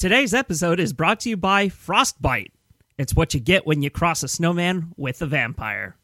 Today's episode is brought to you by Frostbite. It's what you get when you cross a snowman with a vampire.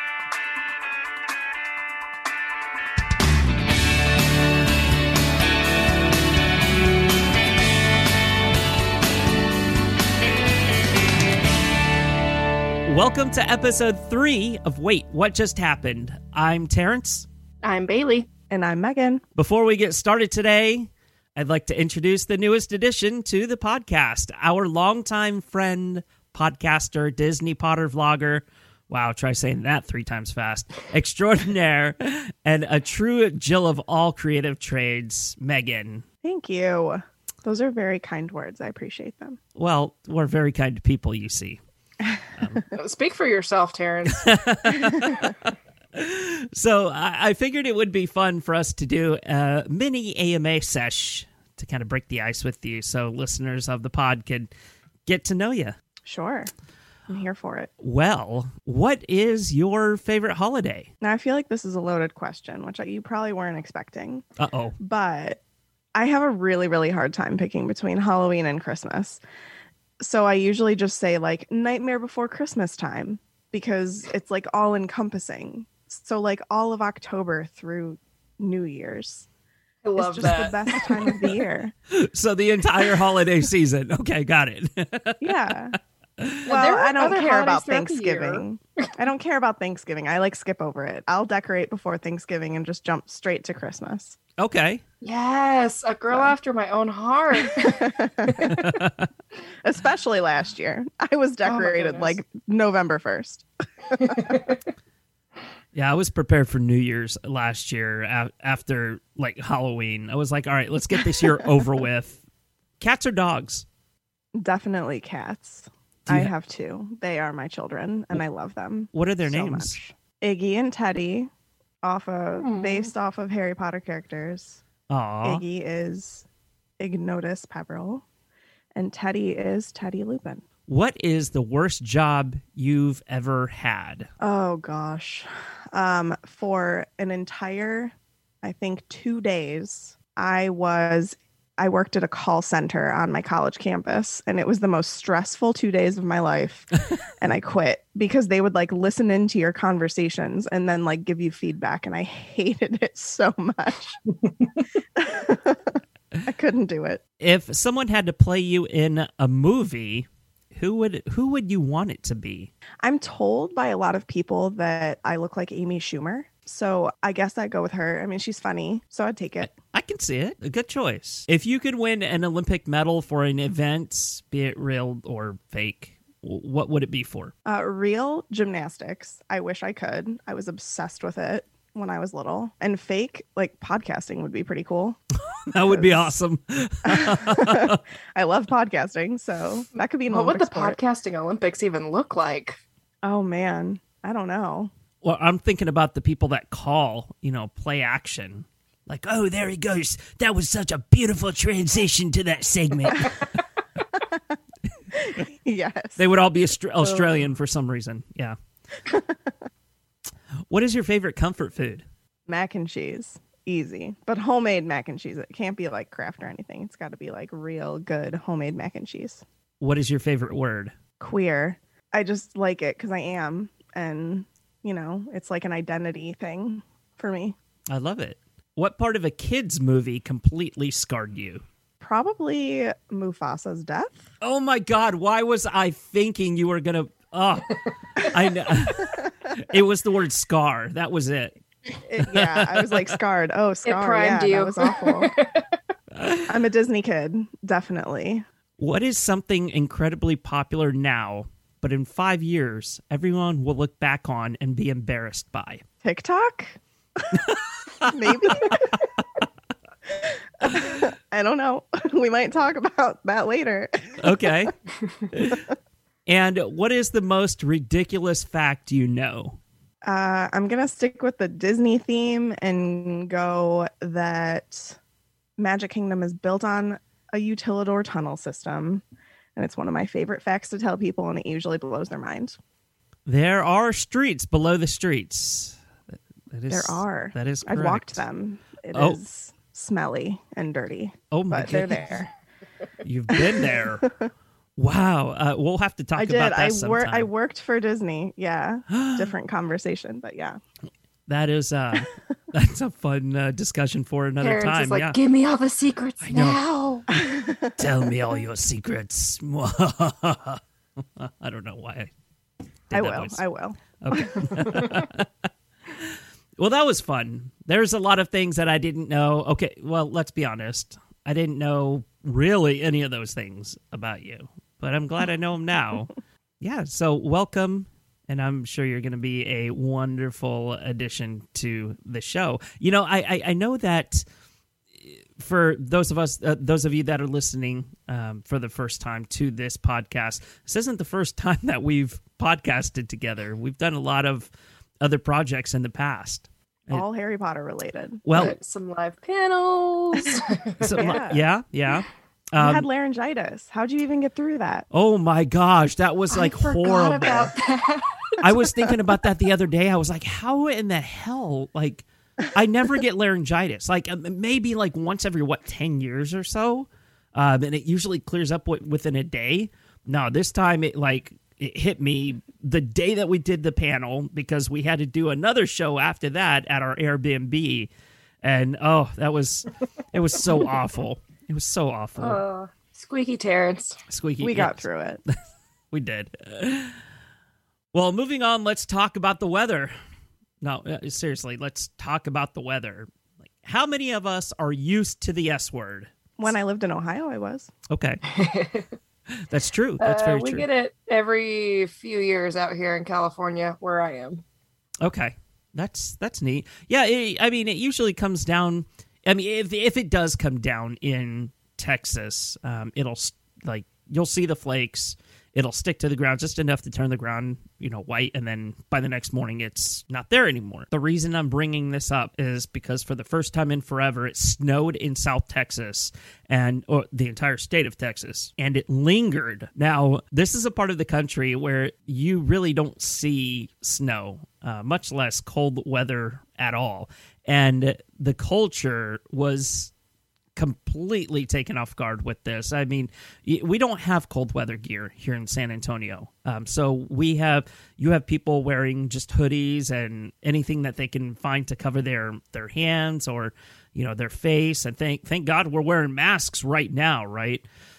Welcome to episode 3 of Wait, What Just Happened? I'm Terrence. I'm Bailey. And I'm Megan. Before we get started today, I'd like to introduce the newest addition to the podcast, our longtime friend, podcaster, Disney Potter vlogger, wow, try saying that 3 times fast, extraordinaire, and a true Jill of all creative trades, Megan. Thank you. Those are very kind words. I appreciate them. Well, we're very kind to people, you see. Speak for yourself, Terrence. So I figured it would be fun for us to do a mini AMA sesh to kind of break the ice with you so listeners of the pod could get to know you. Sure. I'm here for it. Well, what is your favorite holiday? Now, I feel like this is a loaded question, which you probably weren't expecting. Uh-oh. But I have a really, really hard time picking between Halloween and Christmas. So I usually just say like Nightmare Before Christmas time because it's like all encompassing. So like all of October through New Year's. I love it's just the best time of the year. So the entire holiday season. Okay, got it. Yeah. Well, I don't care about Thanksgiving. I don't care about Thanksgiving. I like skip over it. I'll decorate before Thanksgiving and just jump straight to Christmas. Okay. Yes, a girl after my own heart. Especially last year. I was decorated like November 1st. Yeah, I was prepared for New Year's last year after like Halloween. I was like, all right, let's get this year over with. Cats or dogs? Definitely cats. I have 2. They are my children, and I love them. What are their so names? Much. Iggy and Teddy, based off of Harry Potter characters. Aww. Iggy is Ignotus Peveril, and Teddy is Teddy Lupin. What is the worst job you've ever had? Oh, gosh. For an entire, I think, 2 days, I worked at a call center on my college campus, and it was the most stressful 2 days of my life. And I quit because they would like listen into your conversations and then like give you feedback. And I hated it so much. I couldn't do it. If someone had to play you in a movie, who would you want it to be? I'm told by a lot of people that I look like Amy Schumer. So I guess I'd go with her. I mean, she's funny, so I'd take it. I can see it. A good choice. If you could win an Olympic medal for an event, be it real or fake, what would it be for? Real gymnastics. I wish I could. I was obsessed with it when I was little. And fake, like podcasting would be pretty cool. That would be awesome. I love podcasting, so that could be an Olympic What would the sport. podcasting Olympics even look like? Oh, man. I don't know. Well, I'm thinking about the people that call, play action. Like, oh, there he goes. That was such a beautiful transition to that segment. Yes. They would all be Australian for some reason. Yeah. What is your favorite comfort food? Mac and cheese. Easy. But homemade mac and cheese. It can't be like Kraft or anything. It's got to be like real good homemade mac and cheese. What is your favorite word? Queer. I just like it because I am. And, it's like an identity thing for me. I love it. What part of a kid's movie completely scarred you? Probably Mufasa's death. Oh my God, why was I thinking you were going to... Oh, I know. It was the word scar. That was it. Yeah, I was like scarred. Oh, scar. It primed you. That was awful. I'm a Disney kid, definitely. What is something incredibly popular now, but in 5 years, everyone will look back on and be embarrassed by? TikTok? Maybe. I don't know. We might talk about that later. Okay. And what is the most ridiculous fact you know? I'm going to stick with the Disney theme and go that Magic Kingdom is built on a Utilidor tunnel system. And it's one of my favorite facts to tell people, and it usually blows their mind. There are streets below the streets. There are. That is correct. I've walked them. It is smelly and dirty. Oh my but they're goodness. there. You've been there. Wow. We'll have to talk about that sometime. I worked for Disney. Yeah. Different conversation, but yeah. That is that's a fun discussion for another Karen's time. is like, yeah. give me all the secrets I know. now. Tell me all your secrets. I don't know why I did that voice. I will. Okay. Well, that was fun. There's a lot of things that I didn't know. Okay, well, let's be honest. I didn't know really any of those things about you, but I'm glad I know them now. Yeah, so welcome, and I'm sure you're going to be a wonderful addition to the show. You know, I know that for those of you that are listening for the first time to this podcast, this isn't the first time that we've podcasted together. We've done a lot of other projects in the past. All Harry Potter related. Well, some live panels. Yeah. You had laryngitis. How'd you even get through that? Oh my gosh, that was like horrible. About that. I was thinking about that the other day. I was like, how in the hell? Like, I never get laryngitis. Like maybe like once every 10 years or so, and it usually clears up within a day. No, this time it hit me the day that we did the panel because we had to do another show after that at our Airbnb, and it was so awful. It was so awful. Squeaky Terrence. Squeaky. We got through it. We did. Well, moving on, let's talk about the weather. No, seriously, let's talk about the weather. Like, how many of us are used to the S word? When I lived in Ohio, I was. Okay. That's true. That's very true. We get it every few years out here in California where I am. Okay. That's neat. Yeah, it usually comes down. I mean, if it does come down in Texas, it'll you'll see the flakes. It'll stick to the ground just enough to turn the ground, white, and then by the next morning, it's not there anymore. The reason I'm bringing this up is because for the first time in forever, it snowed in South Texas or the entire state of Texas, and it lingered. Now, this is a part of the country where you really don't see snow, much less cold weather at all, and the culture was completely taken off guard with this. I mean, we don't have cold weather gear here in San Antonio. So you have people wearing just hoodies and anything that they can find to cover their hands or, their face. And thank God we're wearing masks right now, right?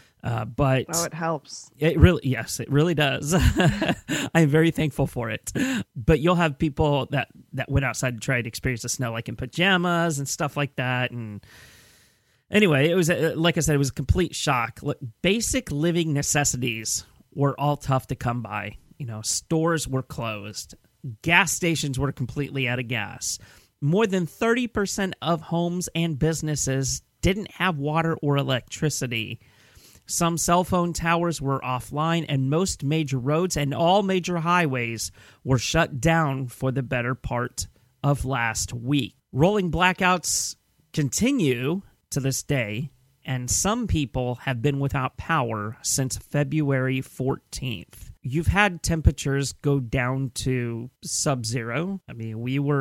But it helps. It really does. I'm very thankful for it. But you'll have people that went outside to try to experience the snow, like in pajamas and stuff like that. And anyway, it was, like I said, it was a complete shock. Basic living necessities were all tough to come by. Stores were closed. Gas stations were completely out of gas. More than 30% of homes and businesses didn't have water or electricity. Some cell phone towers were offline, and most major roads and all major highways were shut down for the better part of last week. Rolling blackouts continue to this day, and some people have been without power since February 14th. You've had temperatures go down to sub-zero. I mean,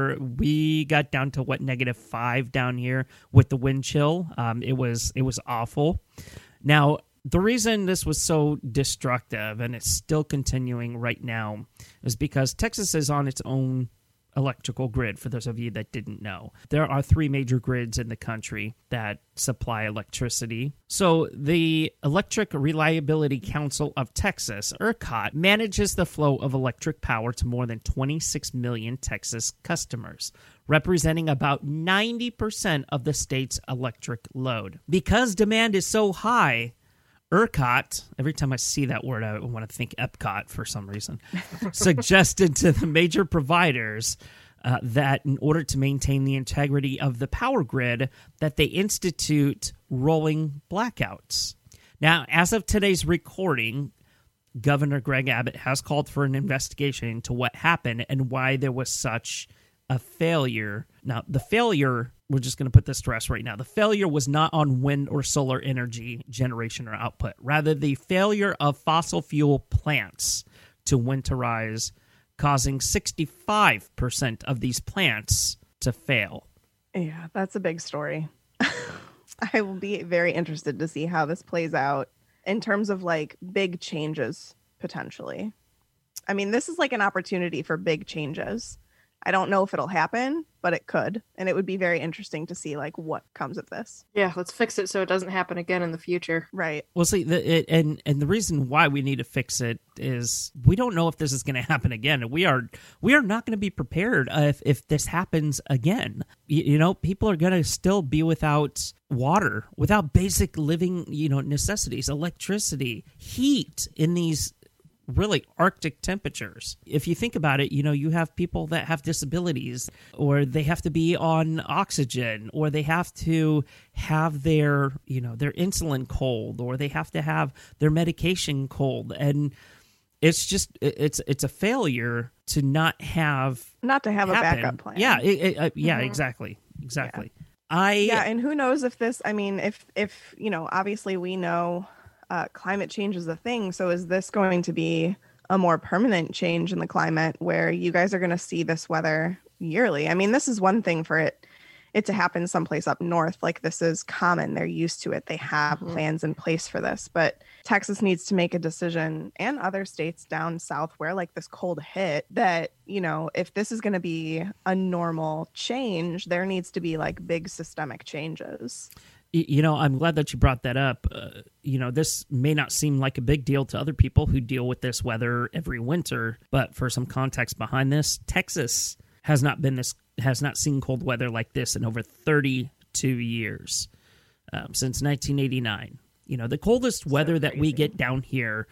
we got down to -5 down here with the wind chill. It was awful. Now, the reason this was so destructive, and it's still continuing right now, is because Texas is on its own electrical grid, for those of you that didn't know. There are 3 major grids in the country that supply electricity. So the Electric Reliability Council of Texas, ERCOT, manages the flow of electric power to more than 26 million Texas customers, representing about 90% of the state's electric load. Because demand is so high, ERCOT, every time I see that word, I want to think Epcot for some reason, suggested to the major providers that in order to maintain the integrity of the power grid, that they institute rolling blackouts. Now, as of today's recording, Governor Greg Abbott has called for an investigation into what happened and why there was such a failure. Now, the failure, we're just going to put this to rest right now. The failure was not on wind or solar energy generation or output. Rather, the failure of fossil fuel plants to winterize, causing 65% of these plants to fail. Yeah, that's a big story. I will be very interested to see how this plays out in terms of like big changes potentially. I mean, this is like an opportunity for big changes. I don't know if it'll happen, but it could. And it would be very interesting to see like what comes of this. Yeah, let's fix it so it doesn't happen again in the future. Right. Well, see, and the reason why we need to fix it is we don't know if this is going to happen again. We are not going to be prepared if this happens again. You know, people are going to still be without water, without basic living, necessities, electricity, heat in these really Arctic temperatures. If you think about it, you have people that have disabilities, or they have to be on oxygen, or they have to have their insulin cold, or they have to have their medication cold. And it's just, it's a failure to not have a backup plan. Yeah. Exactly. And who knows if this, I mean, if obviously we know climate change is a thing. So is this going to be a more permanent change in the climate where you guys are going to see this weather yearly? I mean, this is one thing for it to happen someplace up north. Like, this is common. They're used to it. They have plans in place for this. But Texas needs to make a decision, and other states down south where like this cold hit, that, if this is going to be a normal change, there needs to be like big systemic changes. I'm glad that you brought that up. This may not seem like a big deal to other people who deal with this weather every winter, but for some context behind this, Texas has not seen cold weather like this in over 32 years, since 1989. The coldest weather that we get down here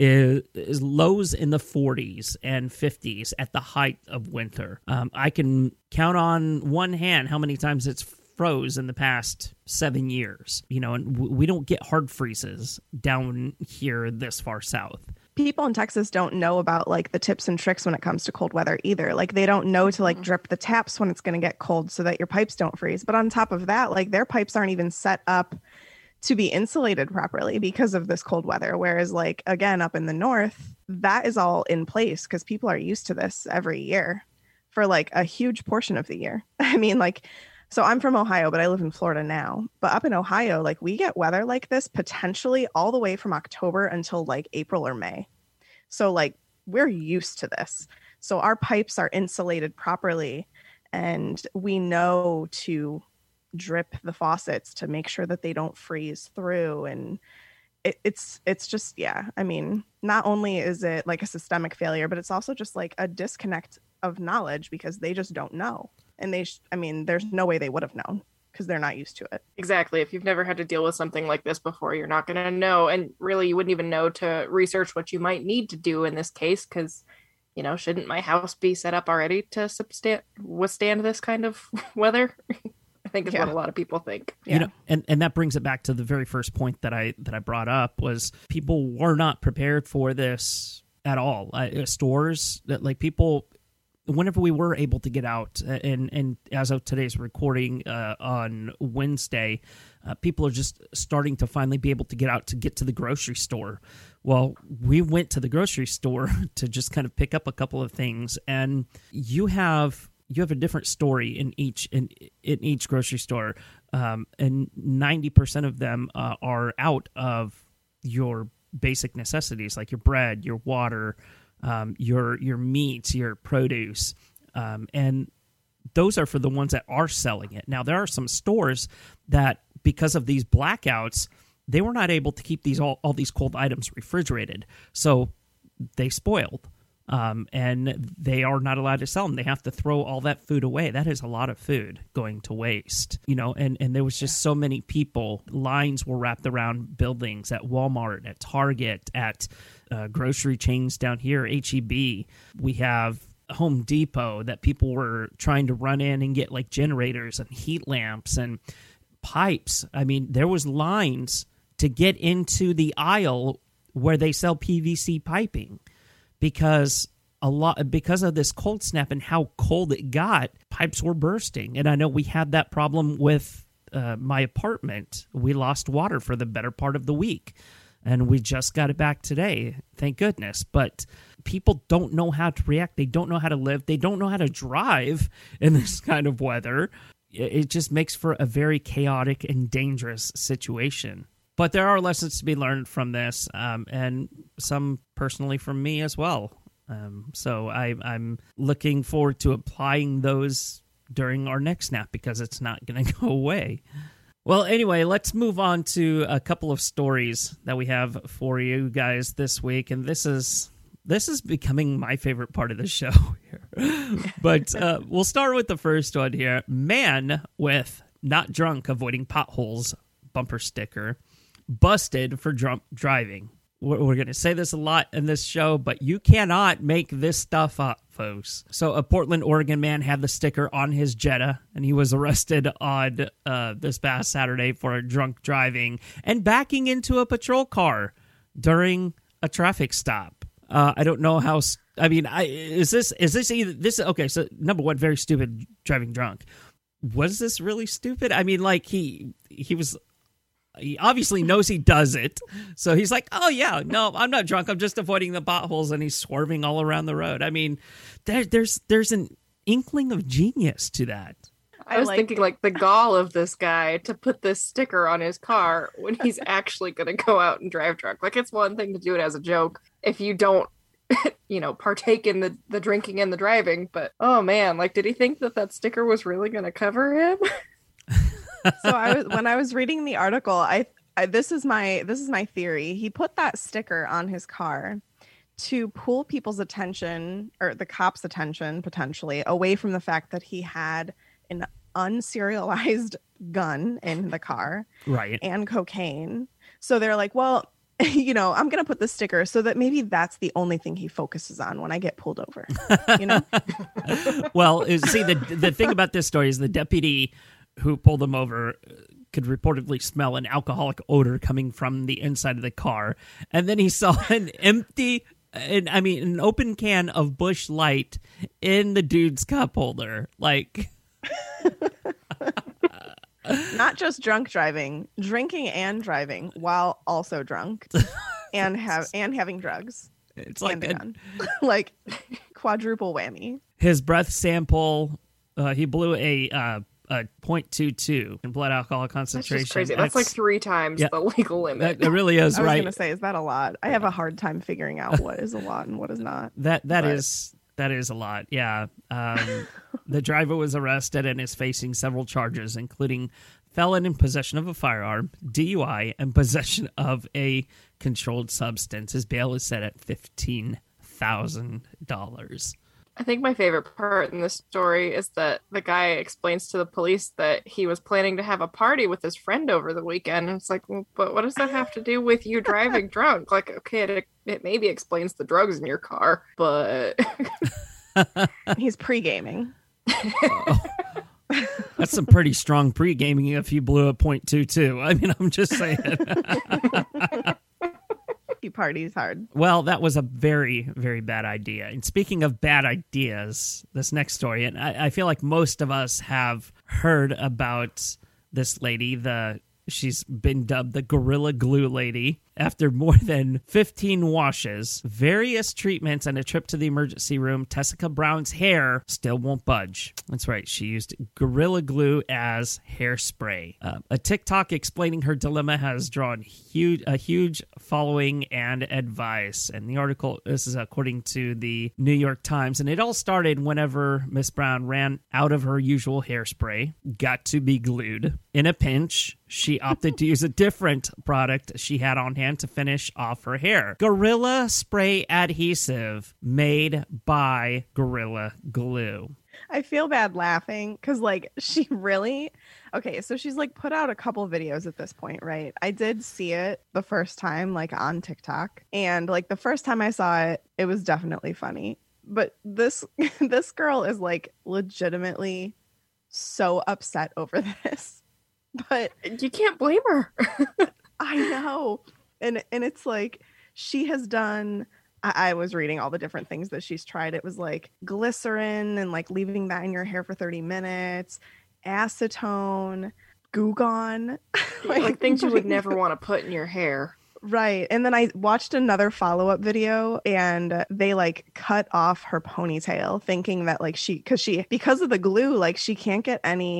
is lows in the 40s and 50s at the height of winter. I can count on one hand how many times it's froze in the past 7 years, and we don't get hard freezes down here this far south. People in Texas don't know about like the tips and tricks when it comes to cold weather either. Like, they don't know to like drip the taps when it's going to get cold so that your pipes don't freeze. But on top of that, like, their pipes aren't even set up to be insulated properly because of this cold weather. Whereas like, again, up in the north, that is all in place because people are used to this every year for like a huge portion of the year. I mean, like, so I'm from Ohio, but I live in Florida now. But up in Ohio, like, we get weather like this potentially all the way from October until like April or May. So like, we're used to this. So our pipes are insulated properly, and we know to drip the faucets to make sure that they don't freeze through. And it's just, yeah. I mean, not only is it like a systemic failure, but it's also just like a disconnect of knowledge because they just don't know. And there's no way they would have known because they're not used to it. Exactly. If you've never had to deal with something like this before, you're not going to know. And really, you wouldn't even know to research what you might need to do in this case because, shouldn't my house be set up already to withstand this kind of weather? I think is what a lot of people think. Yeah. And that brings it back to the very first point that I brought up was people were not prepared for this at all. Stores that like people, whenever we were able to get out, and as of today's recording on Wednesday, people are just starting to finally be able to get out to get to the grocery store. Well, we went to the grocery store to just kind of pick up a couple of things, and you have a different story in each grocery store, and 90% of them are out of your basic necessities like your bread, your water, your meats, your produce, and those are for the ones that are selling it. Now, there are some stores that, because of these blackouts, they were not able to keep all these cold items refrigerated, so they spoiled, and they are not allowed to sell them. They have to throw all that food away. That is a lot of food going to waste, and there was just so many people. Lines were wrapped around buildings at Walmart, at Target, at grocery chains down here, H-E-B. We have Home Depot that people were trying to run in and get like generators and heat lamps and pipes. I mean, there was lines to get into the aisle where they sell PVC piping because of this cold snap and how cold it got, pipes were bursting. And I know we had that problem with my apartment. We lost water for the better part of the week. And we just got it back today, thank goodness. But people don't know how to react. They don't know how to live. They don't know how to drive in this kind of weather. it just makes for a very chaotic and dangerous situation. But there are lessons to be learned from this, and some personally from me as well. So I'm looking forward to applying those during our next nap because it's not going to go away. Well, anyway, let's move on to a couple of stories that we have for you guys this week, and this is becoming my favorite part of the show here. But we'll start with the first one here. Man with not drunk avoiding potholes bumper sticker busted for drunk driving. We're going to say this a lot in this show, but you cannot make this stuff up, folks. So a Portland, Oregon man had the sticker on his Jetta, and he was arrested on this past Saturday for drunk driving and backing into a patrol car during a traffic stop. I don't know how. I mean, is this either this? Okay, so number one, very stupid driving drunk. Was this really stupid? I mean, like he obviously knows he does it, so he's like, "Oh yeah, no, I'm not drunk. I'm just avoiding the potholes," and he's swerving all around the road. I mean, there's an inkling of genius to that. I was thinking, like, the gall of this guy to put this sticker on his car when he's actually going to go out and drive drunk. Like, it's one thing to do it as a joke if you don't, partake in the drinking and the driving. But, oh, man, like, did he think that sticker was really going to cover him? So when I was reading the article, this is my theory. He put that sticker on his car to pull people's attention, or the cops' attention, potentially, away from the fact that he had an unserialized gun in the car, right, and cocaine. So they're like, well, I'm going to put the sticker so that maybe that's the only thing he focuses on when I get pulled over. Well, see, the thing about this story is the deputy who pulled him over could reportedly smell an alcoholic odor coming from the inside of the car, and then he saw an an open can of Busch Light in the dude's cup holder, like. Not just drunk driving, drinking and driving while also drunk, and having drugs. It's like a gun. Like quadruple whammy. His breath sample, he blew a 0.22 in blood alcohol concentration. That's just crazy. That's like 3 times the legal limit. It really is, right? I was going to say, is that a lot? I have a hard time figuring out what is a lot and what is not. That is a lot, yeah. The driver was arrested and is facing several charges, including felon in possession of a firearm, DUI, and possession of a controlled substance. His bail is set at $15,000. I think my favorite part in this story is that the guy explains to the police that he was planning to have a party with his friend over the weekend. And it's like, well, but what does that have to do with you driving drunk? Like, okay, it maybe explains the drugs in your car, but... He's pre-gaming. Oh. That's some pretty strong pre-gaming if you blew a .22. I mean, I'm just saying. He parties hard. Well, that was a very, very bad idea. And speaking of bad ideas, this next story, and I feel like most of us have heard about this lady, she's been dubbed the Gorilla Glue Lady. After more than 15 washes, various treatments, and a trip to the emergency room, Tessica Brown's hair still won't budge. That's right. She used Gorilla Glue as hairspray. A TikTok explaining her dilemma has drawn a huge following and advice. And the article, this is according to the New York Times, and it all started whenever Miss Brown ran out of her usual hairspray, got to be glued. In a pinch, she opted to use a different product she had on hand to finish off her hair. Gorilla Spray Adhesive, made by Gorilla Glue. I feel bad laughing because, like, she really... Okay, so she's, like, put out a couple videos at this point, right? I did see it the first time, like, on TikTok. And, like, the first time I saw it, it was definitely funny. But this girl is, like, legitimately so upset over this. But you can't blame her. I know. And it's like, she has done, I was reading all the different things that she's tried. It was like glycerin and like leaving that in your hair for 30 minutes, acetone, Goo Gone. like things you would never want to put in your hair. Right. And then I watched another follow-up video and they like cut off her ponytail thinking that like because of the glue, like she can't get any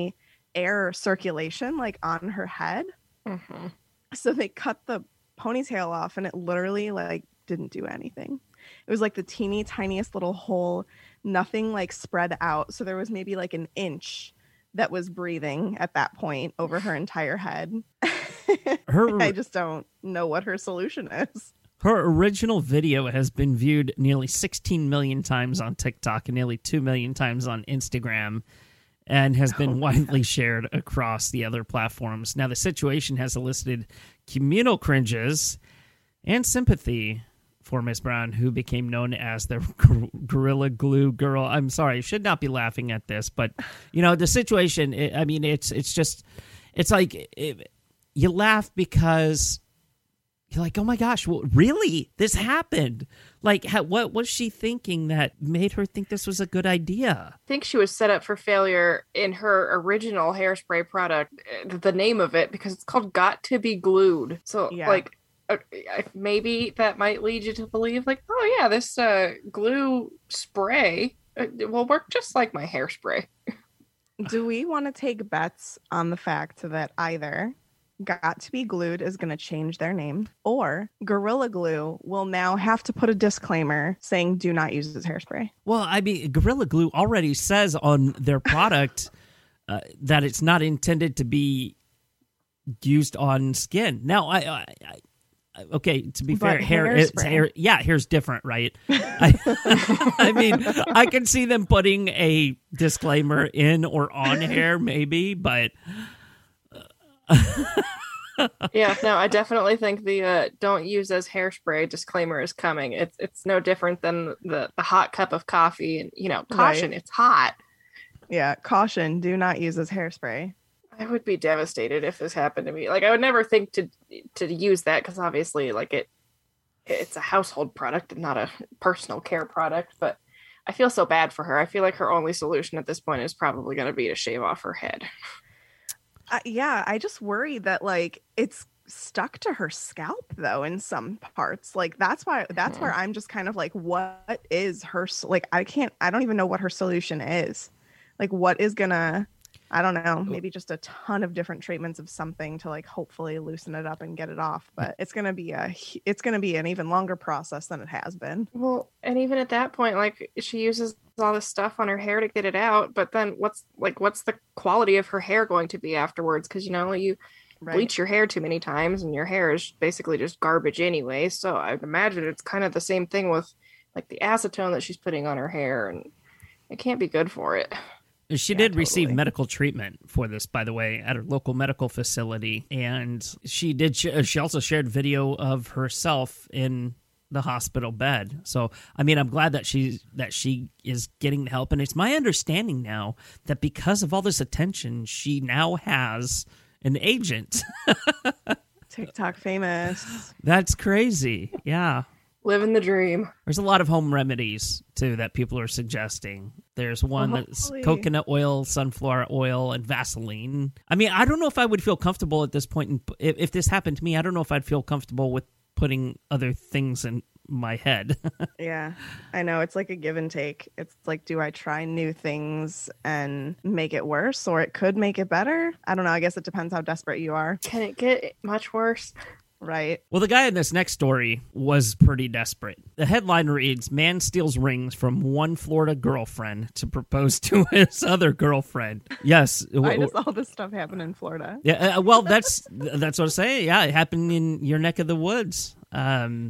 air circulation like on her head. Mm-hmm. So they cut the ponytail off and it literally like didn't do anything. It was like the teeny tiniest little hole, nothing like spread out. So there was maybe like an inch that was breathing at that point over her entire head. I just don't know what her solution is. Her original video has been viewed nearly 16 million times on TikTok and nearly 2 million times on Instagram, and has been widely shared across the other platforms. Now, the situation has elicited communal cringes and sympathy for Miss Brown, who became known as the Gorilla Glue Girl. I'm sorry, I should not be laughing at this, but, you know, the situation, it's like you laugh because you're like, oh my gosh, well, really? This happened? Like, what was she thinking that made her think this was a good idea? I think she was set up for failure in her original hairspray product, the name of it, because it's called Got to Be Glued. So, like, maybe that might lead you to believe, like, oh yeah, this glue spray will work just like my hairspray. Do we want to take bets on the fact that either Got to Be Glued is going to change their name, or Gorilla Glue will now have to put a disclaimer saying do not use this hairspray? Well, I mean, Gorilla Glue already says on their product that it's not intended to be used on skin. Now, okay, to be fair, hair's different, right? I mean, I can see them putting a disclaimer in or on hair, maybe, but yeah, no, I definitely think the don't use as hairspray disclaimer is coming. It's no different than the hot cup of coffee, and, you know, caution, It's hot. Yeah, caution, do not use as hairspray. I would be devastated if this happened to me. Like, I would never think to use that, because obviously, like, it's a household product and not a personal care product, but I feel so bad for her. I feel like her only solution at this point is probably going to be to shave off her head. Yeah, I just worry that, like, it's stuck to her scalp though in some parts. Like, that's where I'm just kind of like, what is her, like, I don't even know what her solution is. Like, what is gonna, I don't know, maybe just a ton of different treatments of something to, like, hopefully loosen it up and get it off, but it's gonna be an even longer process than it has been. Well, and even at that point, like, she uses all this stuff on her hair to get it out, but then what's the quality of her hair going to be afterwards? Because, you know, you bleach your hair too many times and your hair is basically just garbage anyway. So I'd imagine it's kind of the same thing with, like, the acetone that she's putting on her hair, and it can't be good for it. She did receive medical treatment for this, by the way, at her local medical facility, and she also shared video of herself in the hospital bed. So, I mean, I'm glad that she is getting the help, and it's my understanding now that because of all this attention, she now has an agent. TikTok famous. That's crazy. Yeah. Living the dream. There's a lot of home remedies, too, that people are suggesting. There's one that's coconut oil, sunflower oil, and Vaseline. I mean, I don't know if I would feel comfortable at this point. If this happened to me, I don't know if I'd feel comfortable with putting other things in my head. Yeah, I know. It's like a give and take. It's like, do I try new things and make it worse, or it could make it better? I don't know. I guess it depends how desperate you are. Can it get much worse? Right. Well, the guy in this next story was pretty desperate. The headline reads, "Man steals rings from one Florida girlfriend to propose to his other girlfriend." Yes. Why does all this stuff happen in Florida? Yeah. Well, that's what I'm saying. Yeah, it happened in your neck of the woods. In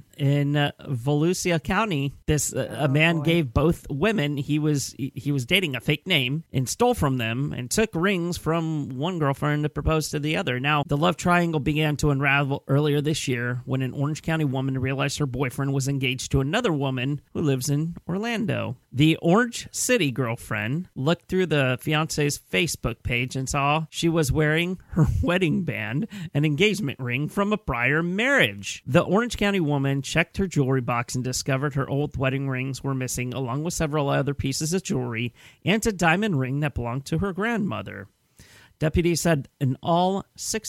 Volusia County, a man gave both women he was dating a fake name and stole from them and took rings from one girlfriend to propose to the other. Now, the love triangle began to unravel earlier this year when an Orange County woman realized her boyfriend was engaged to another woman who lives in Orlando. The Orange City girlfriend looked through the fiance's Facebook page and saw she was wearing her wedding band and engagement ring from a prior marriage. The Orange County woman checked her jewelry box and discovered her old wedding rings were missing, along with several other pieces of jewelry and a diamond ring that belonged to her grandmother. Deputies said in all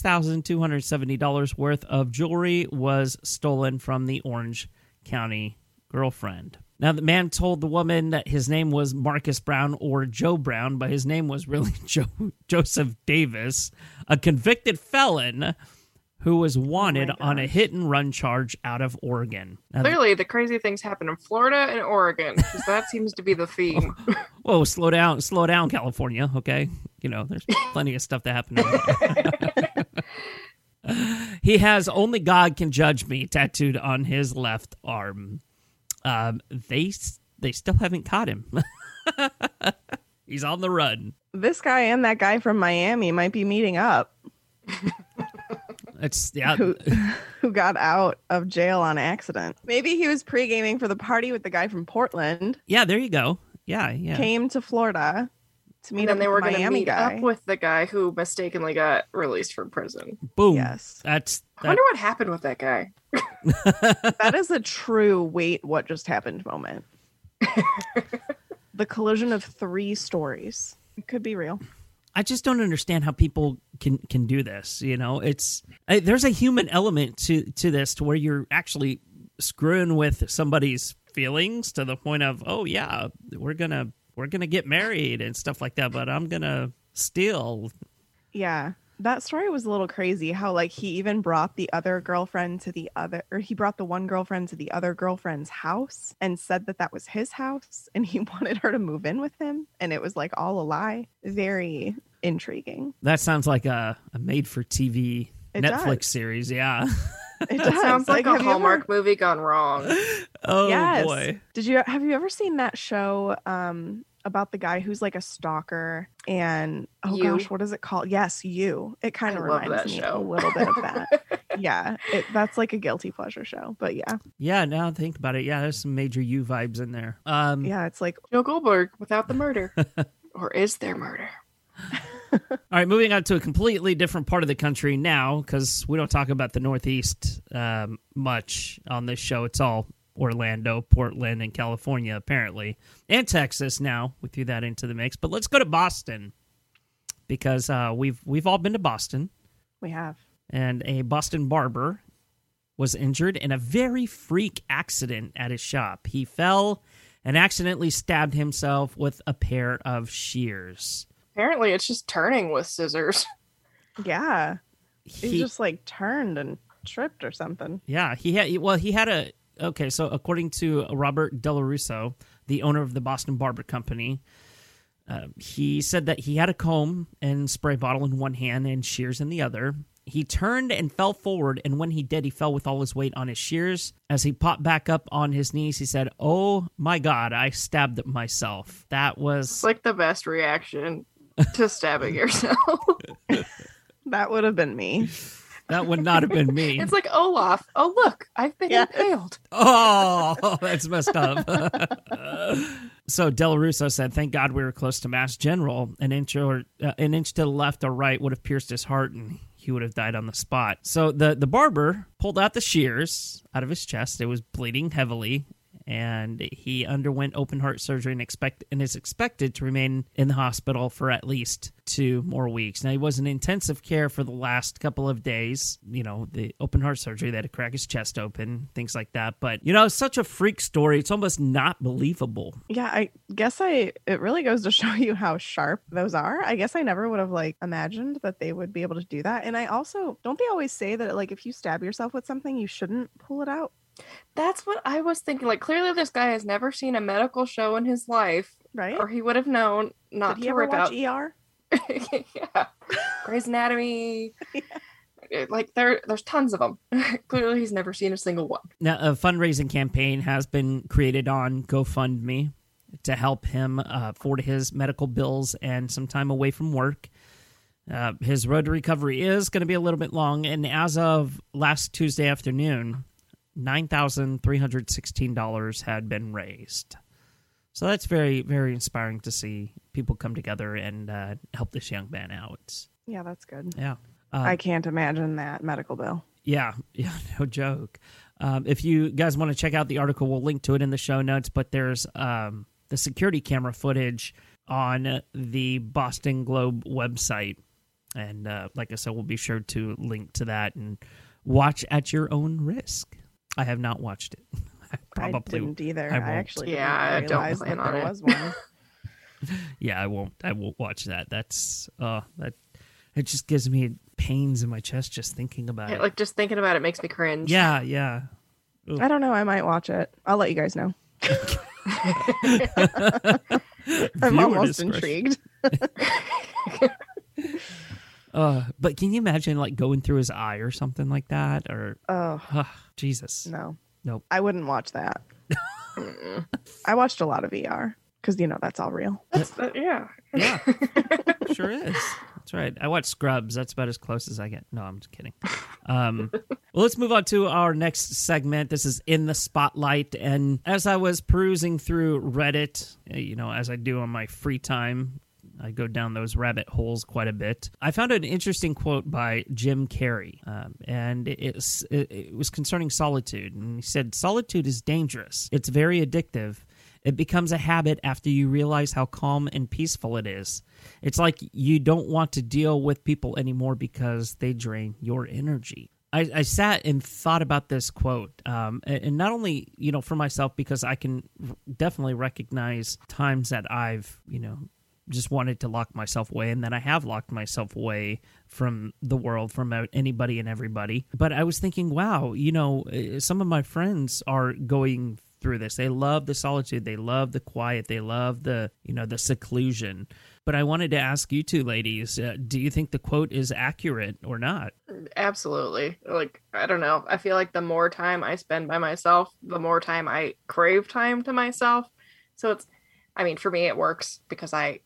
$6,270 worth of jewelry was stolen from the Orange County girlfriend. Now, the man told the woman that his name was Marcus Brown or Joe Brown, but his name was really Joseph Davis, a convicted felon who was wanted on a hit-and-run charge out of Oregon. Now, clearly, the crazy things happen in Florida and Oregon, because that seems to be the theme. Whoa, slow down, California, okay? You know, there's plenty of stuff that happened over there. He has "Only God Can Judge Me" tattooed on his left arm. They still haven't caught him. He's on the run. This guy and that guy from Miami might be meeting up. It's who got out of jail on accident. Maybe he was pre-gaming for the party with the guy from Portland. Yeah, there you go. Yeah. Came to Florida to meet up with they were the Miami guy. Up with the guy who mistakenly got released from prison. Boom. Yes. I wonder what happened with that guy. That is a true wait, what just happened moment. The collision of 3 stories. It could be real. I just don't understand how people can do this. You know, there's a human element to this, to where you're actually screwing with somebody's feelings to the point of, oh yeah, we're gonna get married and stuff like that, but I'm gonna steal. Yeah, that story was a little crazy. How like he even brought the other girlfriend to he brought the one girlfriend to the other girlfriend's house and said that was his house, and he wanted her to move in with him, and it was like all a lie. Very intriguing. That sounds like a made-for-TV Netflix does. series. Yeah. It That sounds like a Hallmark movie gone wrong. Oh yes. boy. Have you ever seen that show about the guy who's like a stalker and gosh, what is it called? Yes, You. It kind of reminds me a little bit of that. Yeah, that's like a guilty pleasure show, but yeah. Yeah, now think about it. Yeah, there's some major You vibes in there. Yeah, it's like Joe Goldberg without the murder. Or is there murder? All right, moving on to a completely different part of the country now, because we don't talk about the Northeast much on this show. It's all Orlando, Portland, and California, apparently. And Texas now. We threw that into the mix. But let's go to Boston, because we've all been to Boston. we have. And a Boston barber was injured in a very freak accident at his shop. He fell and accidentally stabbed himself with a pair of shears. Apparently, it's just turning with scissors. Yeah. He just like turned and tripped or something. Yeah, so according to Robert Delarusso, the owner of the Boston Barber Company, he said that he had a comb and spray bottle in one hand and shears in the other. He turned and fell forward, and when he did, he fell with all his weight on his shears. As he popped back up on his knees, he said, "Oh my God, I stabbed myself." That was... It's like the best reaction to stabbing yourself. That would have been me. That would not have been me. It's like Olaf. Oh, look, I've been impaled. Oh, that's messed up. So Delarusso said, "Thank God we were close to Mass General. An inch to the left or right would have pierced his heart, and he would have died on the spot." So the barber pulled out the shears out of his chest. It was bleeding heavily, and he underwent open heart surgery and is expected to remain in the hospital for at least 2 more weeks. Now, he was in intensive care for the last couple of days. You know, the open heart surgery, they had to crack his chest open, things like that. But, you know, it's such a freak story. It's almost not believable. Yeah, I guess it really goes to show you how sharp those are. I guess I never would have like imagined that they would be able to do that. And I also, don't they always say that like if you stab yourself with something, you shouldn't pull it out? That's what I was thinking. Like, clearly this guy has never seen a medical show in his life. Right. Or he would have known not Did he to ever rip watch out. ER? Yeah. Grey's Anatomy. Yeah. Like, there's tons of them. Clearly he's never seen a single one. Now, a fundraising campaign has been created on GoFundMe to help him afford his medical bills and some time away from work. His road to recovery is going to be a little bit long, and as of last Tuesday afternoon, $9,316 had been raised. So that's very, very inspiring to see people come together and help this young man out. Yeah, that's good. Yeah. I can't imagine that medical bill. Yeah, no joke. If you guys want to check out the article, we'll link to it in the show notes, but there's the security camera footage on the Boston Globe website. And like I said, we'll be sure to link to that and watch at your own risk. I have not watched it. I didn't either. I I won't. actually Yeah, didn't don't realize plan that on there it. was one. Yeah, I won't watch that. That's that it just gives me pains in my chest just thinking about it. Like just thinking about it makes me cringe. Yeah. I don't know. I might watch it. I'll let you guys know. I'm Viewer almost discretion. intrigued. But can you imagine like going through his eye or something like that? Or Oh, Jesus. no. Nope. I wouldn't watch that. I watched a lot of VR because, that's all real. Yeah. Yeah. Sure is. That's right. I watch Scrubs. That's about as close as I get. No, I'm just kidding. Well, let's move on to our next segment. This is In the Spotlight. And as I was perusing through Reddit, as I do on my free time, I go down those rabbit holes quite a bit. I found an interesting quote by Jim Carrey, and it was concerning solitude. And he said, "Solitude is dangerous. It's very addictive. It becomes a habit after you realize how calm and peaceful it is. It's like you don't want to deal with people anymore because they drain your energy." I sat and thought about this quote, and not only, for myself, because I can definitely recognize times that I've, just wanted to lock myself away, and then I have locked myself away from the world, from anybody and everybody. But I was thinking, wow, some of my friends are going through this. They love the solitude. They love the quiet. They love the seclusion. But I wanted to ask you two ladies, do you think the quote is accurate or not? Absolutely. Like, I don't know. I feel like the more time I spend by myself, the more time I crave time to myself. So for me, it works because I'm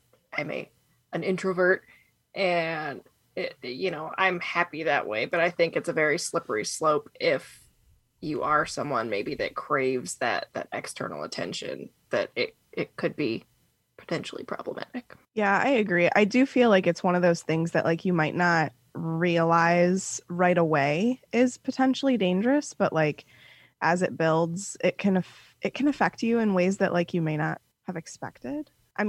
an introvert, and I'm happy that way. But I think it's a very slippery slope if you are someone maybe that craves that external attention, that it could be potentially problematic. Yeah, I agree. I do feel like it's one of those things that like you might not realize right away is potentially dangerous, but like as it builds, it can affect you in ways that like you may not have expected. I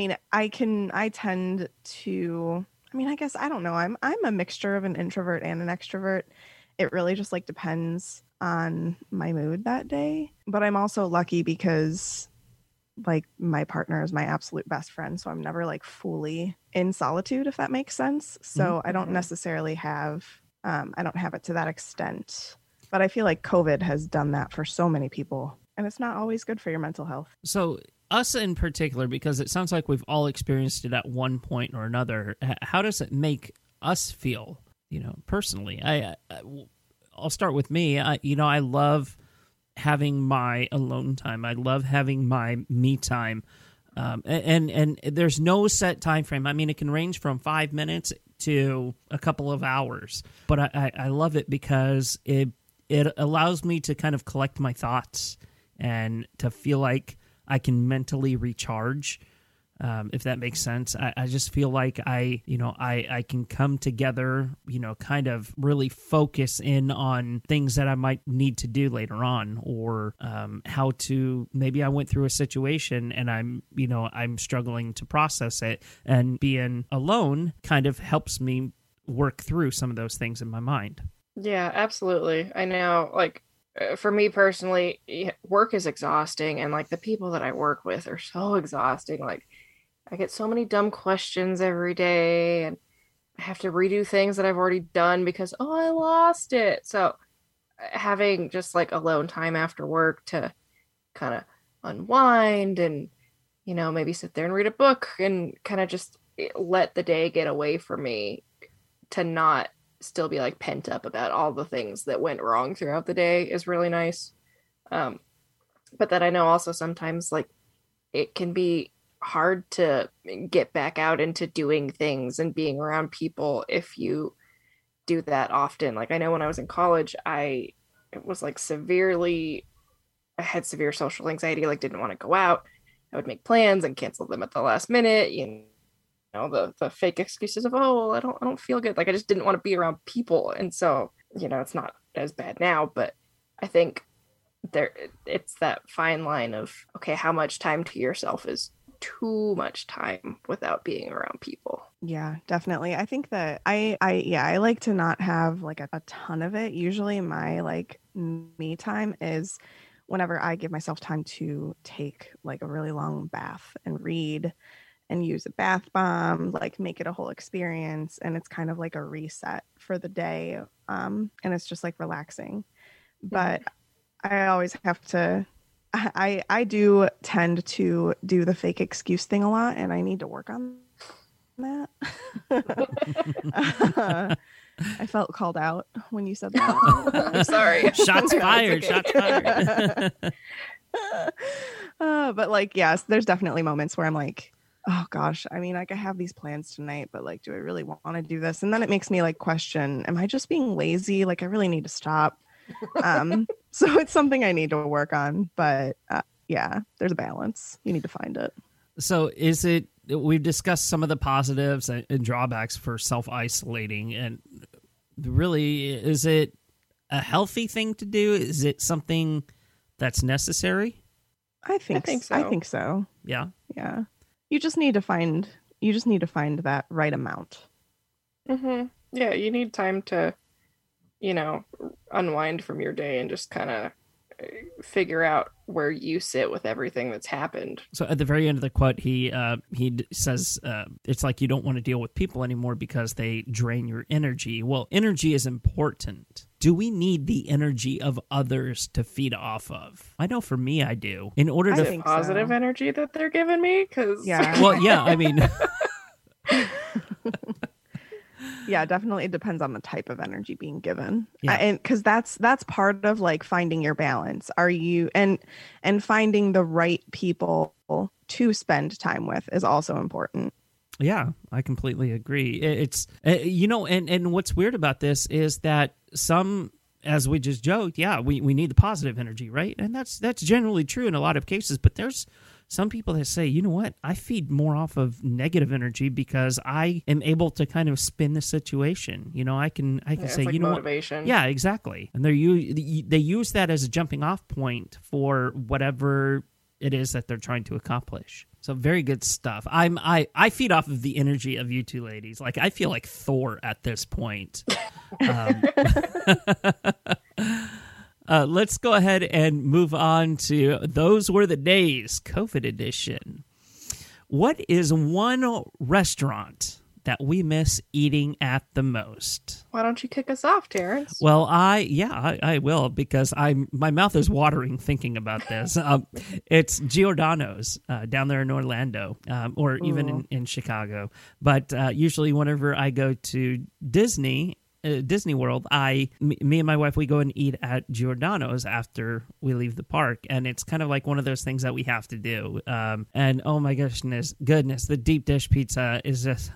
guess I don't know. I'm a mixture of an introvert and an extrovert. It really just like depends on my mood that day. But I'm also lucky because like my partner is my absolute best friend, so I'm never like fully in solitude, if that makes sense. So I don't necessarily have I don't have it to that extent. But I feel like COVID has done that for so many people, and it's not always good for your mental health. So us in particular, because it sounds like we've all experienced it at one point or another, how does it make us feel, personally? I'll start with me. I love having my alone time. I love having my me time. And there's no set time frame. I mean, it can range from 5 minutes to a couple of hours, but I love it because it allows me to kind of collect my thoughts and to feel like I can mentally recharge, if that makes sense. I just feel like I can come together, kind of really focus in on things that I might need to do later on, or maybe I went through a situation and I'm struggling to process it, and being alone kind of helps me work through some of those things in my mind. Yeah, absolutely. I know, like, for me personally, work is exhausting, and like the people that I work with are so exhausting. Like, I get so many dumb questions every day, and I have to redo things that I've already done because, I lost it. So having just like alone time after work to kind of unwind and, maybe sit there and read a book and kind of just let the day get away from me, to not still be like pent up about all the things that went wrong throughout the day, is really nice. But then I know also sometimes like it can be hard to get back out into doing things and being around people if you do that often. Like, I know when I was in college, I had severe social anxiety, like didn't want to go out. I would make plans and cancel them at the last minute, the fake excuses of, I don't feel good. Like, I just didn't want to be around people. And so, it's not as bad now, but I think it's that fine line of, okay, how much time to yourself is too much time without being around people. Yeah, definitely. I think that I like to not have like a ton of it. Usually my like me time is whenever I give myself time to take like a really long bath and read and use a bath bomb, like make it a whole experience. And it's kind of like a reset for the day. And it's just like relaxing. But I always have to, I do tend to do the fake excuse thing a lot, and I need to work on that. I felt called out when you said that. I'm sorry. Shots fired. Shots fired. But like, yes, there's definitely moments where I'm like, oh gosh, I mean, like I have these plans tonight, but like, do I really want to do this? And then it makes me like question, am I just being lazy? Like I really need to stop. So it's something I need to work on, but yeah, there's a balance. You need to find it. So we've discussed some of the positives and drawbacks for self-isolating, and really, is it a healthy thing to do? Is it something that's necessary? I think so. I think so. Yeah. Yeah. You just need to find that right amount. Mm-hmm. Yeah, you need time to, unwind from your day and just kind of figure out where you sit with everything that's happened. So at the very end of the quote, he says it's like you don't want to deal with people anymore because they drain your energy. Well, energy is important. Do we need the energy of others to feed off of? I know for me, I do. In order to think positive so. energy that they're giving me, because well, yeah, I mean. Yeah, definitely. It depends on the type of energy being given. Yeah. And because that's part of like finding your balance. Are you and finding the right people to spend time with is also important. Yeah, I completely agree. It's and what's weird about this is that some, as we just joked, yeah, we need the positive energy, right? And that's generally true in a lot of cases, but there's some people that say, you know what, I feed more off of negative energy because I am able to kind of spin the situation. I can say, like you know motivation. what? Yeah, exactly. And they use that as a jumping off point for whatever it is that they're trying to accomplish. So very good stuff. I feed off of the energy of you two ladies. Like I feel like Thor at this point. Let's go ahead and move on to Those Were the Days, COVID edition. What is one restaurant that we miss eating at the most? Why don't you kick us off, Terrence? Well, I will, because my mouth is watering thinking about this. It's Giordano's down there in Orlando, or even in Chicago. But usually whenever I go to Disney World, me and my wife, we go and eat at Giordano's after we leave the park, and it's kind of like one of those things that we have to do. And oh my goodness, the deep dish pizza is just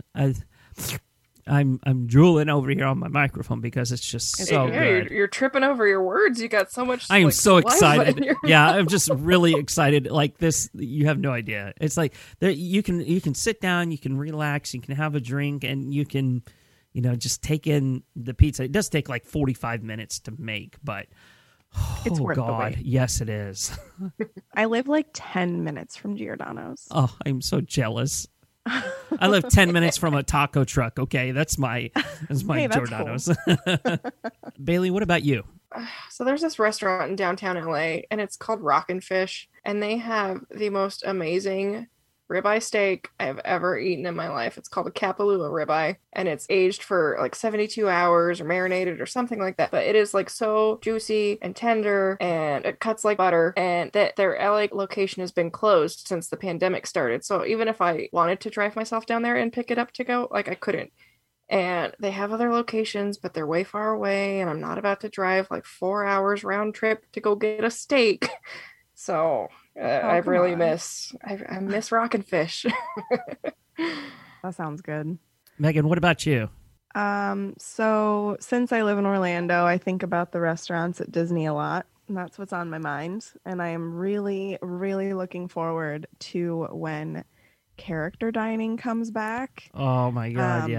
I'm drooling over here on my microphone because it's just so good. You're tripping over your words. You got so much. I am so excited. Your Yeah, I'm just really excited. Like this, you have no idea. It's like you can sit down, you can relax, you can have a drink, and you can. Just take in the pizza. It does take like 45 minutes to make, but it's worth the wait. Yes, it is. I live like 10 minutes from Giordano's. Oh, I'm so jealous. I live 10 minutes from a taco truck. Okay, that's my hey, Giordano's. Cool. Bailey, what about you? So there's this restaurant in downtown LA, and it's called Rockin' Fish, and they have the most amazing ribeye steak I've ever eaten in my life. It's called a Kapalua ribeye, and it's aged for like 72 hours or marinated or something like that. But it is like so juicy and tender, and it cuts like butter. And that their LA location has been closed since the pandemic started. So even if I wanted to drive myself down there and pick it up to go, like I couldn't. And they have other locations, but they're way far away, and I'm not about to drive like 4 hours round trip to go get a steak. So I miss Rockin' Fish. That sounds good. Megan, what about you? So since I live in Orlando, I think about the restaurants at Disney a lot. And that's what's on my mind. And I am really, really looking forward to when character dining comes back. Oh my God, yes.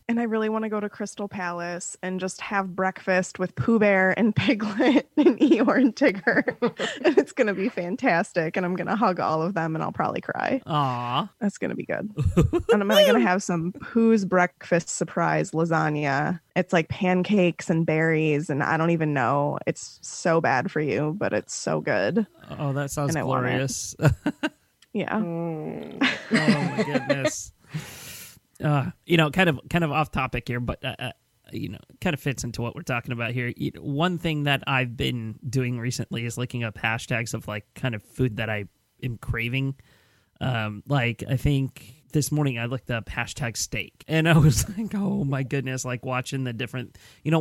And I really want to go to Crystal Palace and just have breakfast with Pooh Bear and Piglet and Eeyore and Tigger. And it's going to be fantastic. And I'm going to hug all of them and I'll probably cry. Aw. That's going to be good. And I'm going to have some Pooh's breakfast surprise lasagna. It's like pancakes and berries. And I don't even know. It's so bad for you, but it's so good. Oh, that sounds And I want it. glorious. Yeah. Mm. Oh my goodness. Kind of off topic here, but kind of fits into what we're talking about here. One thing that I've been doing recently is looking up hashtags of like kind of food that I am craving. Like I think this morning I looked up hashtag steak, and I was like, oh my goodness, like watching the different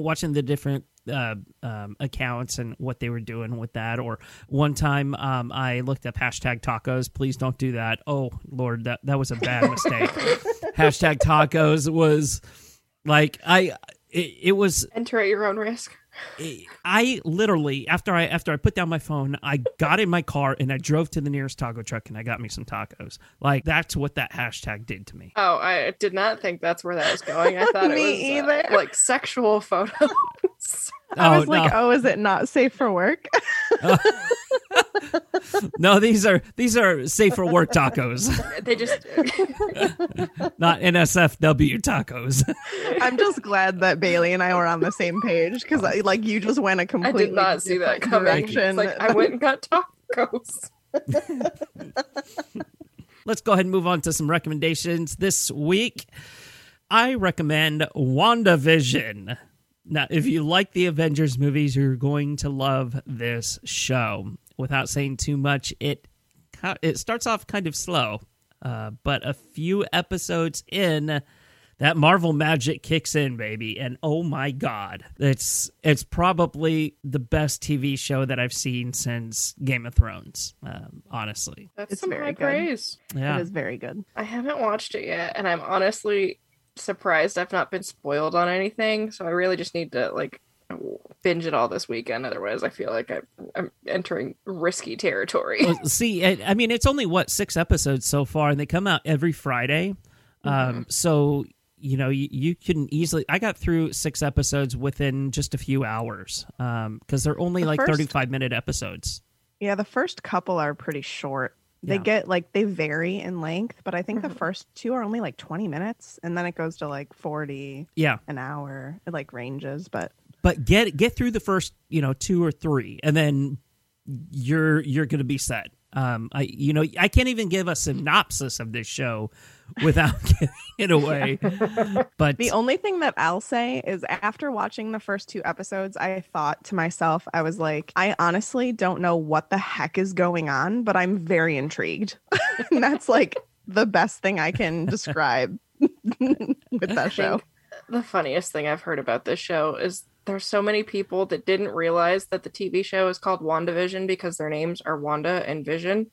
accounts and what they were doing with that. Or one time I looked up hashtag tacos. Please don't do that. Oh Lord, that was a bad mistake. Hashtag tacos was like it was Enter at your own risk. I literally after I put down my phone, I got in my car and I drove to the nearest taco truck and I got me some tacos. Like that's what that hashtag did to me. Oh, I did not think that's where that was going. I thought Me it was either. like sexual photos. I was no. like, oh, is it not safe for work? No, these are safe for work tacos, They just not NSFW tacos. I'm just glad that Bailey and I were on the same page because like you just went a I completely did not see that different coming. direction. It's like I went and got tacos. Let's go ahead and move on to some recommendations this week. I recommend WandaVision. Now, if you like the Avengers movies, you're going to love this show. Without saying too much, it starts off kind of slow, but a few episodes in, that Marvel magic kicks in, baby, and oh my God, it's probably the best TV show that I've seen since Game of Thrones. Honestly, That's It's some very high good. praise. yeah. It is very good. I haven't watched it yet, and I'm honestly surprised I've not been spoiled on anything. So I really just need to like binge it all this weekend. Otherwise, I feel like I'm entering risky territory. Well, see, I mean, it's only 6 episodes so far, and they come out every Friday. So you can easily. I got through 6 episodes within just a few hours because they're only The like first- 35-minute episodes. Yeah, the first couple are pretty short. They Yeah. get like they vary in length, but I think the first 2 are only like 20 minutes, and then it goes to like 40 Yeah, an hour. It like ranges, but but get through the first 2 or 3, and then you're going to be set. I can't even give a synopsis of this show without giving it away. But the only thing that I'll say is after watching the first 2 episodes, I thought to myself, I was like, I honestly don't know what the heck is going on, but I'm very intrigued. And that's like the best thing I can describe with that show. The funniest thing I've heard about this show is there's so many people that didn't realize that the TV show is called WandaVision because their names are Wanda and Vision.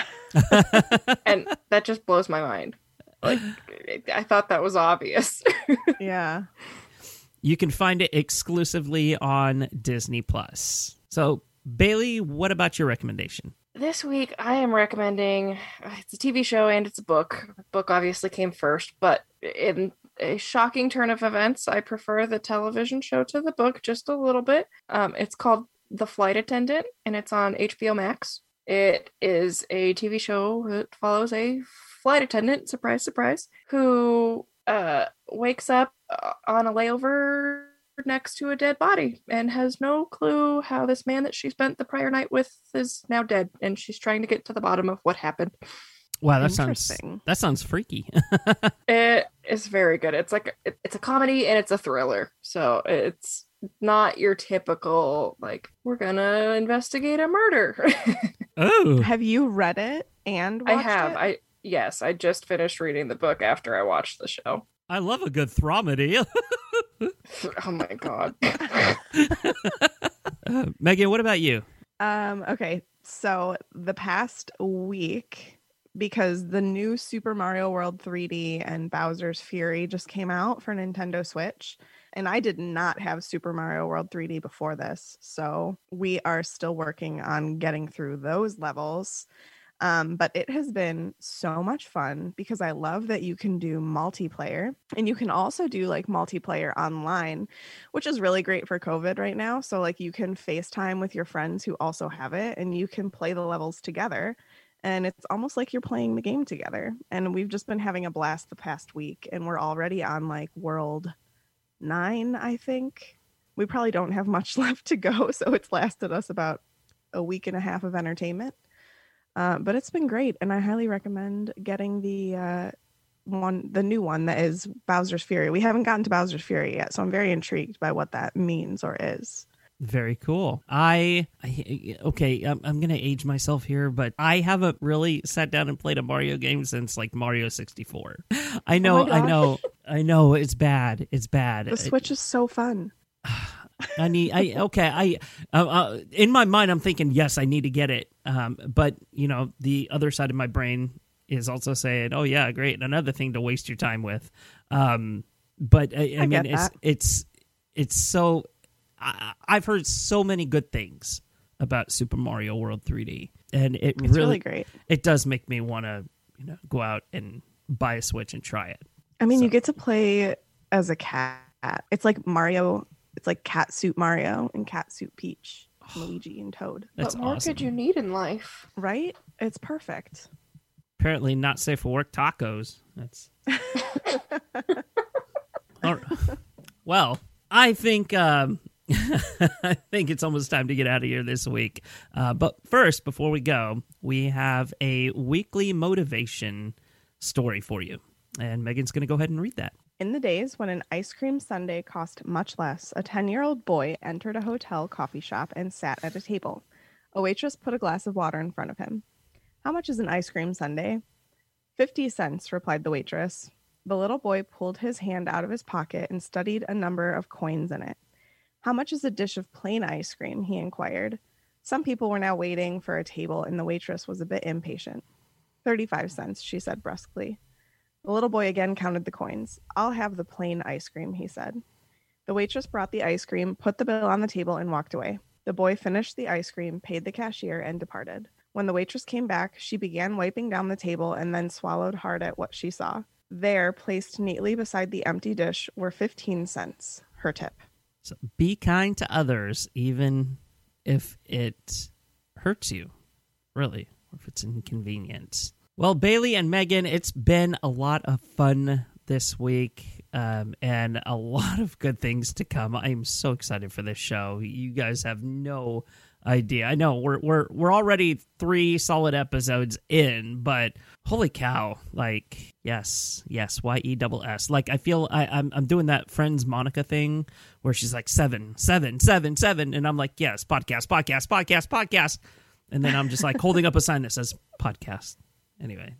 And that just blows my mind. Like, I thought that was obvious. Yeah. you can find it exclusively on Disney Plus. So, Bailey, what about your recommendation? This week, I am recommending it's a TV show and it's a book. The book obviously came first, but in a shocking turn of events, I prefer the television show to the book just a little bit. It's called The Flight Attendant, and it's on HBO Max. It is a TV show that follows a flight attendant, surprise, surprise, who wakes up on a layover next to a dead body and has no clue how this man that she spent the prior night with is now dead, and she's trying to get to the bottom of what happened. Wow, that Interesting. sounds freaky. It is very good. It's like it's a comedy and it's a thriller, so it's not your typical like we're gonna investigate a murder. Oh, Have you read it and I watched have. it? I just finished reading the book after I watched the show. I love a good thramedy. Oh my god. Megan, what about you? Okay, so the past week, because the new Super Mario World 3D and Bowser's Fury just came out for Nintendo Switch, and I did not have Super Mario World 3D before this, so we are still working on getting through those levels. But it has been so much fun because I love that you can do multiplayer, and you can also do like multiplayer online, which is really great for COVID right now. So like you can FaceTime with your friends who also have it, and you can play the levels together. And it's almost like you're playing the game together. And we've just been having a blast the past week, and we're already on like world 9, I think. We probably don't have much left to go, so it's lasted us about a week and a half of entertainment. But it's been great, and I highly recommend getting the new one that is Bowser's Fury. We haven't gotten to Bowser's Fury yet, so I'm very intrigued by what that means or is. Very cool. I'm going to age myself here, but I haven't really sat down and played a Mario game since like Mario 64. I know, it's bad. It's bad. The Switch is so fun. In my mind, I'm thinking, yes, I need to get it. But you know, the other side of my brain is also saying, oh yeah, great. Another thing to waste your time with. But I mean, it's so, I've heard so many good things about Super Mario World 3D, and it's really great. It does make me want to, go out and buy a Switch and try it. I mean, you get to play as a cat. It's like Mario. It's like Catsuit Mario and Catsuit Peach, Luigi and Toad. What more could you need in life? Right? It's perfect. Apparently not safe for work tacos. That's well, I think I think it's almost time to get out of here this week. But first, before we go, we have a weekly motivation story for you. And Megan's going to go ahead and read that. In the days when an ice cream sundae cost much less, a 10-year-old boy entered a hotel coffee shop and sat at a table. A waitress put a glass of water in front of him. "How much is an ice cream sundae?" 50 cents, replied the waitress. The little boy pulled his hand out of his pocket and studied a number of coins in it. "How much is a dish of plain ice cream?" he inquired. Some people were now waiting for a table, and the waitress was a bit impatient. 35 cents, she said brusquely. The little boy again counted the coins. "I'll have the plain ice cream," he said. The waitress brought the ice cream, put the bill on the table, and walked away. The boy finished the ice cream, paid the cashier, and departed. When the waitress came back, she began wiping down the table and then swallowed hard at what she saw. There, placed neatly beside the empty dish, were 15 cents, her tip. So be kind to others, even if it hurts you, really, or if it's inconvenient. Well, Bailey and Megan, it's been a lot of fun this week, and a lot of good things to come. I'm so excited for this show. You guys have no idea. I know we're already 3 solid episodes in, but holy cow! Like, yes, YESS. Like, I feel I'm doing that Friends Monica thing where she's like 7, 7, 7, 7, and I'm like, yes, podcast, and then I'm just like holding up a sign that says podcast. Anyway,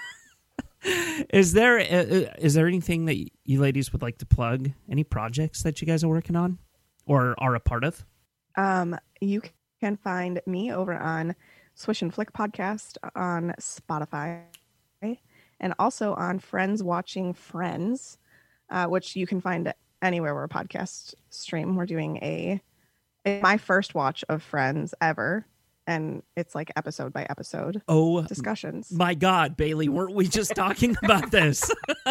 is there anything that you ladies would like to plug? Any projects that you guys are working on or are a part of? You can find me over on Swish and Flick podcast on Spotify, and also on Friends Watching Friends, which you can find anywhere where a podcast stream. We're doing my first watch of Friends ever. And it's like episode by episode discussions. My God, Bailey, weren't we just talking about this?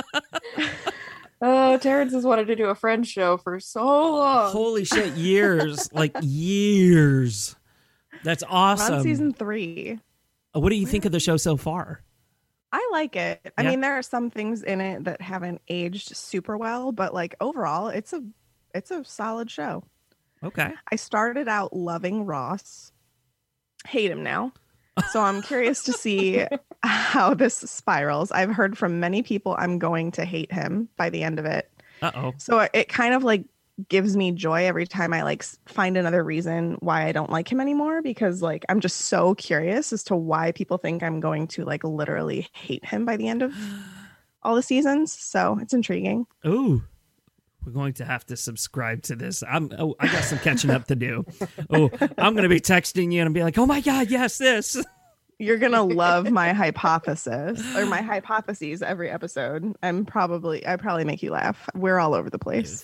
Oh, Terrence has wanted to do a Friends show for so long. Holy shit, years. Like years. That's awesome. We're on season 3. What do you think of the show so far? I like it. I mean, there are some things in it that haven't aged super well, but like overall, it's a solid show. Okay. I started out loving Ross. Hate him now. So I'm curious to see how this spirals. I've heard from many people I'm going to hate him by the end of it. Uh-oh. So it kind of like gives me joy every time I like find another reason why I don't like him anymore, because like I'm just so curious as to why people think I'm going to like literally hate him by the end of all the seasons. So it's intriguing. Ooh. We're going to have to subscribe to this. I got some catching up to do. Oh, I'm going to be texting you and be like, oh my God, yes, this. You're going to love my hypothesis or my hypotheses every episode. I probably make you laugh. We're all over the place.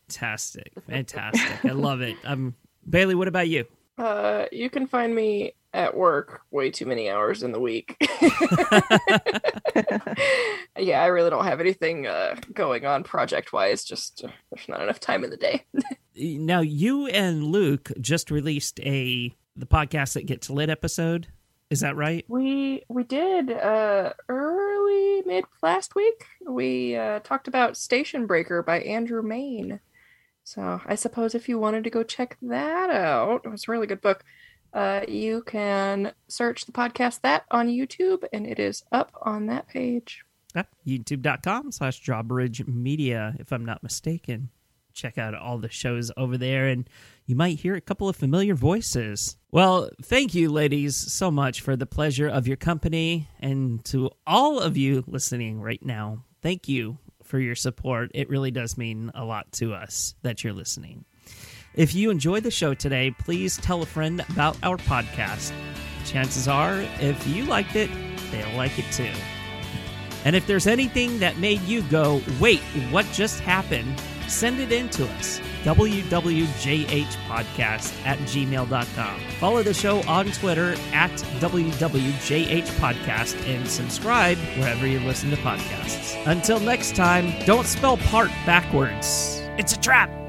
Fantastic. I love it. Bailey, what about you? You can find me at work way too many hours in the week. Yeah, I really don't have anything going on project-wise. Just there's not enough time in the day. Now, you and Luke just released the Podcast That Gets Lit episode. Is that right? We did early mid last week. We talked about Station Breaker by Andrew Mayne. So I suppose if you wanted to go check that out, it was a really good book. You can search the podcast that on YouTube, and it is up on that page. YouTube.com/Drawbridge Media, if I'm not mistaken. Check out all the shows over there, and you might hear a couple of familiar voices. Well, thank you, ladies, so much for the pleasure of your company. And to all of you listening right now, thank you for your support. It really does mean a lot to us that you're listening. If you enjoyed the show today, please tell a friend about our podcast. Chances are, if you liked it, they'll like it too. And if there's anything that made you go, wait, what just happened? Send it in to us, wwjhpodcast@gmail.com. Follow the show on Twitter @wwjhpodcast and subscribe wherever you listen to podcasts. Until next time, don't spell part backwards. It's a trap.